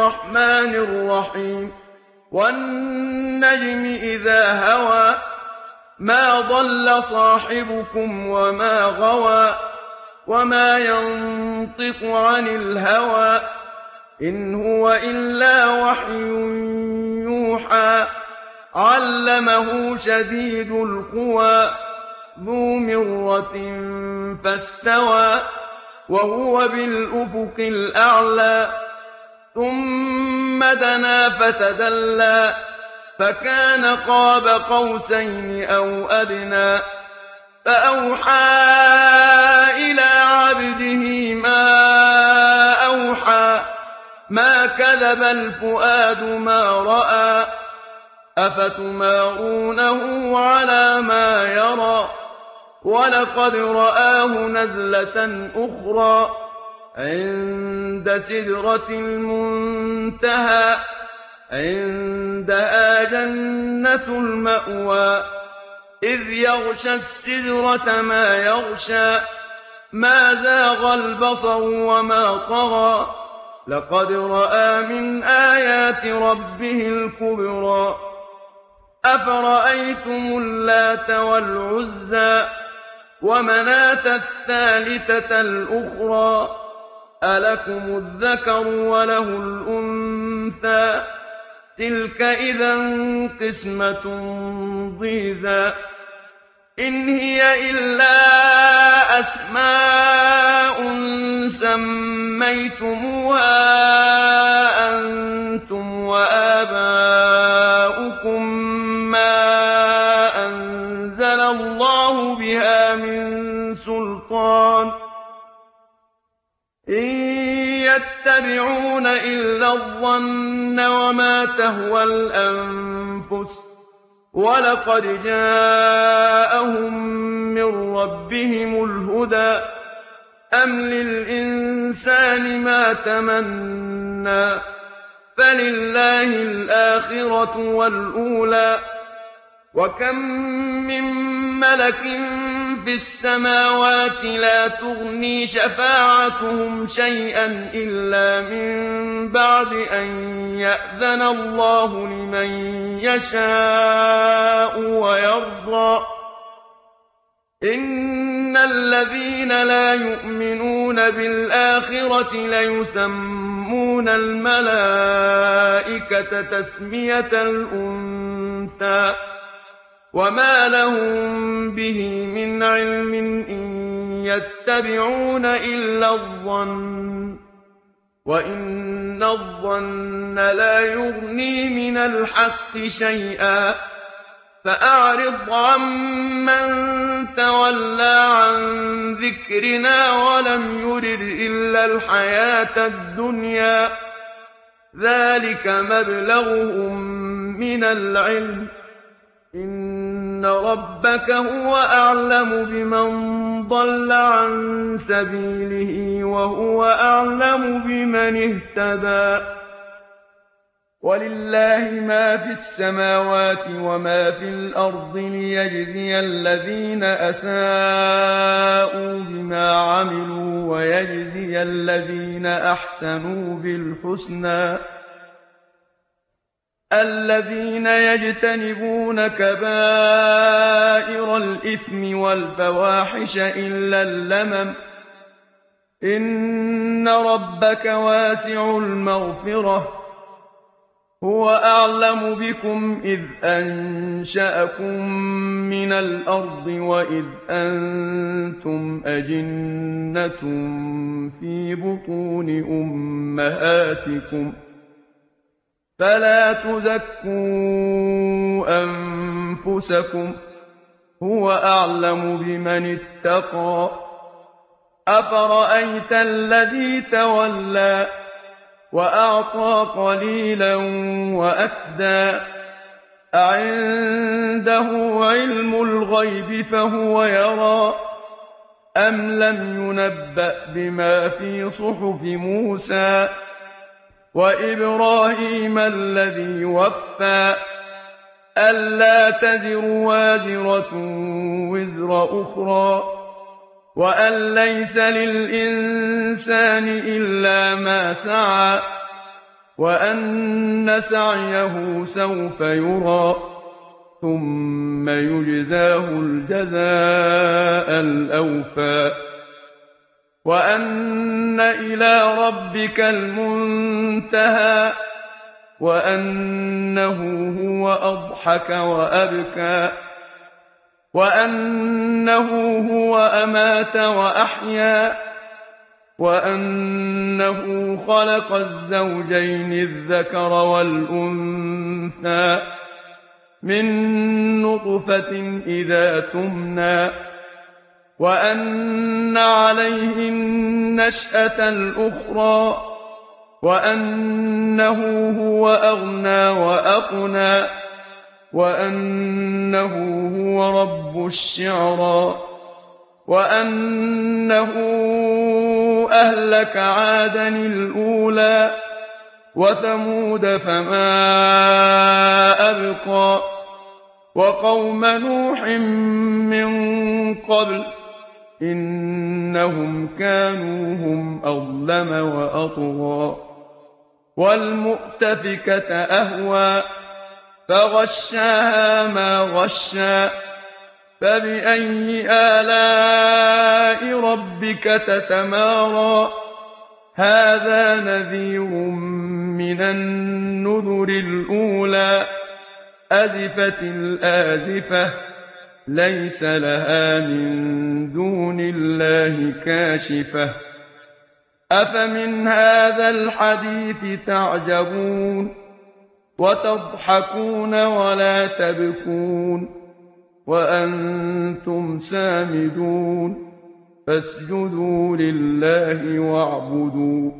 الرحمن الرحيم والنجم إذا هوى ما ضل صاحبكم وما غوى وما ينطق عن الهوى إن هو إلا وحي يوحى علمه شديد القوى ذو مرة فاستوى وهو بالأفق الأعلى ثم دنا فتدلى فكان قاب قوسين أو أدنى فأوحى إلى عبده ما أوحى ما كذب الفؤاد ما رأى أفتمارونه على ما يرى ولقد رآه نزلة أخرى عند سدرة المنتهى عندها جنة المأوى إذ يغشى السدرة ما يغشى ما زاغ البصر وما طغى لقد رأى من آيات ربه الكبرى أفرأيتم اللات والعزى ومناة الثالثة الأخرى ألكم الذكر وله الأنثى تلك إذا قسمة ضيزى إن هي إلا أسماء سميتموها أنتم وآباؤكم ما أنزل الله بها من سلطان إن يتبعون إلا الظن وما تهوى الأنفس ولقد جاءهم من ربهم الهدى أم للإنسان ما تمنى فلله الآخرة والأولى وكم من ملك في السماوات لا تغني شفاعتهم شيئا إلا من بعد أن يأذن الله لمن يشاء ويرضى إن الذين لا يؤمنون بالآخرة ليسمون الملائكة تسمية الأنثى وما لهم به من علم إن يتبعون إلا الظن وإن الظن لا يغني من الحق شيئا فأعرض عمن تولى عن ذكرنا ولم يرد إلا الحياة الدنيا ذلك مبلغهم من العلم إن ربك هو أعلم بمن ضل عن سبيله وهو أعلم بمن اهتدى ولله ما في السماوات وما في الأرض ليجزي الذين أساءوا بما عملوا ويجزي الذين أحسنوا بالحسنى الذين يجتنبون كبائر الإثم والفواحش إلا اللمم إن ربك واسع المغفرة هو أعلم بكم إذ أنشأكم من الأرض وإذ أنتم أجنة في بطون أمهاتكم فلا تزكوا أنفسكم هو أعلم بمن اتقى أفرأيت الذي تولى وأعطى قليلا وأكدى أعنده علم الغيب فهو يرى أم لم ينبأ بما في صحف موسى وإبراهيم الذي وفى ألا تزر وازرة وزر أخرى وأن ليس للإنسان إلا ما سعى وأن سعيه سوف يرى ثم يجزاه الجزاء الأوفى وأن إلى ربك المنتهى وأنه هو أضحك وأبكى وأنه هو أمات وأحيا وأنه خلق الزوجين الذكر والأنثى من نطفة إذا تمنى وأن عليه النشأة الأخرى وأنه هو أغنى وأقنى وأنه هو رب الشعرى وأنه أهلك عادا الأولى وثمود فما أبقى وقوم نوح من قبل إنهم كانوا هم أظلم وأطغى والمؤتفكة أهوى فغشاها ما غشى فبأي آلاء ربك تتمارى هذا نذير من النذر الأولى أزفت الآزفة ليس لها من دون الله كاشفة أفمن هذا الحديث تعجبون وتضحكون ولا تبكون وأنتم سامدون فاسجدوا لله واعبدوا